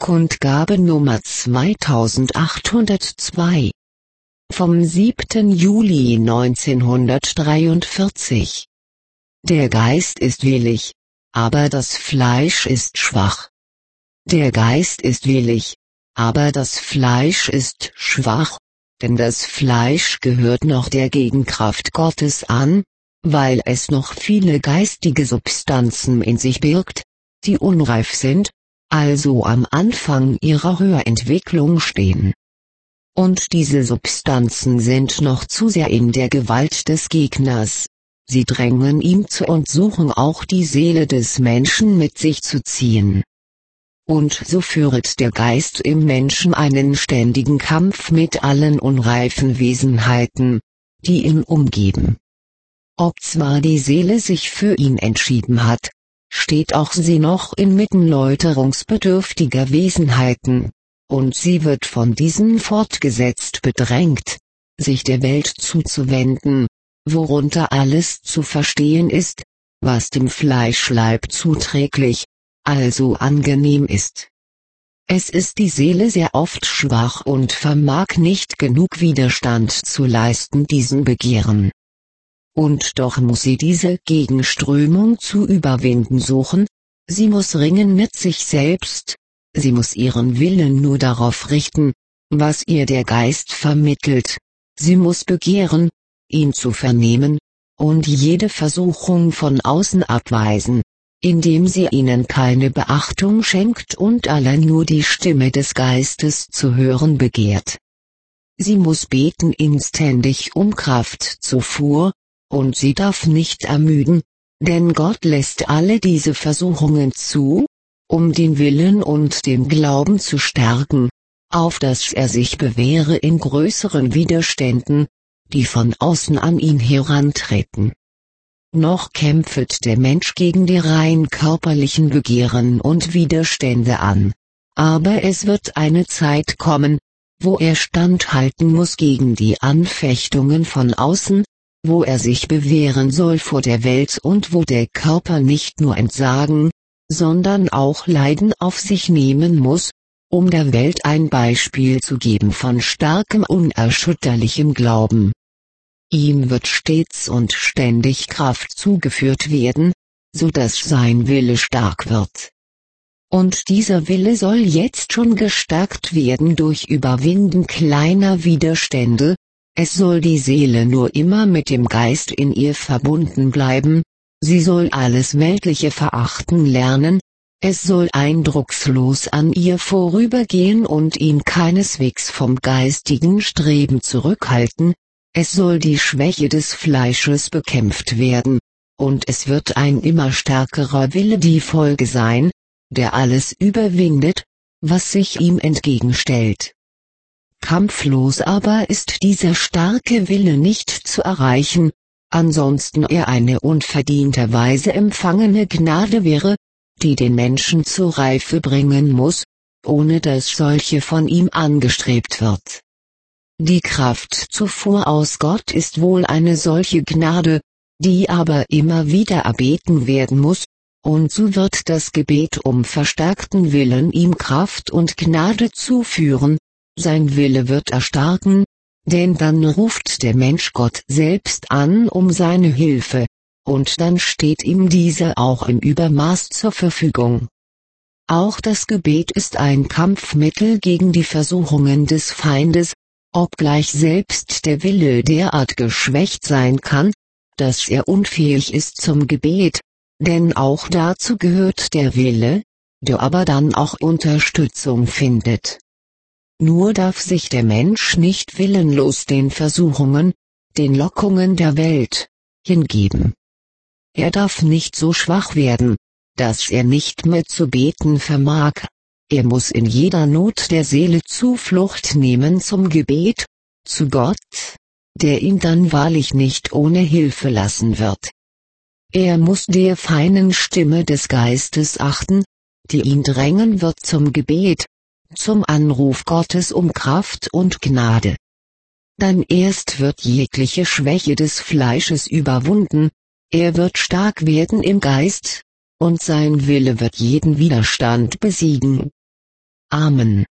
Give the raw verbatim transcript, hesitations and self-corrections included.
Kundgabe Nummer zweitausendachthundertzwei. Vom siebten Juli neunzehnhundertdreiundvierzig. Der Geist ist willig, aber das Fleisch ist schwach. Der Geist ist willig, aber das Fleisch ist schwach, denn das Fleisch gehört noch der Gegenkraft Gottes an, weil es noch viele geistige Substanzen in sich birgt, die unreif sind, also am Anfang ihrer Höherentwicklung stehen. Und diese Substanzen sind noch zu sehr in der Gewalt des Gegners. Sie drängen ihm zu und suchen auch die Seele des Menschen mit sich zu ziehen. Und so führt der Geist im Menschen einen ständigen Kampf mit allen unreifen Wesenheiten, die ihn umgeben. Ob zwar die Seele sich für ihn entschieden hat, steht auch sie noch inmitten läuterungsbedürftiger Wesenheiten, und sie wird von diesen fortgesetzt bedrängt, sich der Welt zuzuwenden, worunter alles zu verstehen ist, was dem Fleischleib zuträglich, also angenehm ist. Es ist die Seele sehr oft schwach und vermag nicht genug Widerstand zu leisten diesen Begehren. Und doch muss sie diese Gegenströmung zu überwinden suchen, sie muss ringen mit sich selbst, sie muss ihren Willen nur darauf richten, was ihr der Geist vermittelt, sie muss begehren, ihn zu vernehmen, und jede Versuchung von außen abweisen, indem sie ihnen keine Beachtung schenkt und allein nur die Stimme des Geistes zu hören begehrt. Sie muss beten inständig um Kraftzufuhr, und sie darf nicht ermüden, denn Gott lässt alle diese Versuchungen zu, um den Willen und den Glauben zu stärken, auf dass er sich bewähre in größeren Widerständen, die von außen an ihn herantreten. Noch kämpft der Mensch gegen die rein körperlichen Begehren und Widerstände an, aber es wird eine Zeit kommen, wo er standhalten muss gegen die Anfechtungen von außen, wo er sich bewähren soll vor der Welt und wo der Körper nicht nur entsagen, sondern auch Leiden auf sich nehmen muss, um der Welt ein Beispiel zu geben von starkem unerschütterlichem Glauben. Ihm wird stets und ständig Kraft zugeführt werden, so dass sein Wille stark wird. Und dieser Wille soll jetzt schon gestärkt werden durch Überwinden kleiner Widerstände. Es soll die Seele nur immer mit dem Geist in ihr verbunden bleiben, sie soll alles Weltliche verachten lernen, es soll eindruckslos an ihr vorübergehen und ihn keineswegs vom geistigen Streben zurückhalten, es soll die Schwäche des Fleisches bekämpft werden, und es wird ein immer stärkerer Wille die Folge sein, der alles überwindet, was sich ihm entgegenstellt. Kampflos aber ist dieser starke Wille nicht zu erreichen, ansonsten er eine unverdienterweise empfangene Gnade wäre, die den Menschen zur Reife bringen muss, ohne dass solche von ihm angestrebt wird. Die Kraftzufuhr aus Gott ist wohl eine solche Gnade, die aber immer wieder erbeten werden muss, und so wird das Gebet um verstärkten Willen ihm Kraft und Gnade zuführen. Sein Wille wird erstarken, denn dann ruft der Mensch Gott selbst an um seine Hilfe, und dann steht ihm diese auch im Übermaß zur Verfügung. Auch das Gebet ist ein Kampfmittel gegen die Versuchungen des Feindes, obgleich selbst der Wille derart geschwächt sein kann, dass er unfähig ist zum Gebet, denn auch dazu gehört der Wille, der aber dann auch Unterstützung findet. Nur darf sich der Mensch nicht willenlos den Versuchungen, den Lockungen der Welt, hingeben. Er darf nicht so schwach werden, dass er nicht mehr zu beten vermag, er muss in jeder Not der Seele Zuflucht nehmen zum Gebet, zu Gott, der ihn dann wahrlich nicht ohne Hilfe lassen wird. Er muss der feinen Stimme des Geistes achten, die ihn drängen wird zum Gebet, zum Anruf Gottes um Kraft und Gnade. Dann erst wird jegliche Schwäche des Fleisches überwunden, er wird stark werden im Geist, und sein Wille wird jeden Widerstand besiegen. Amen.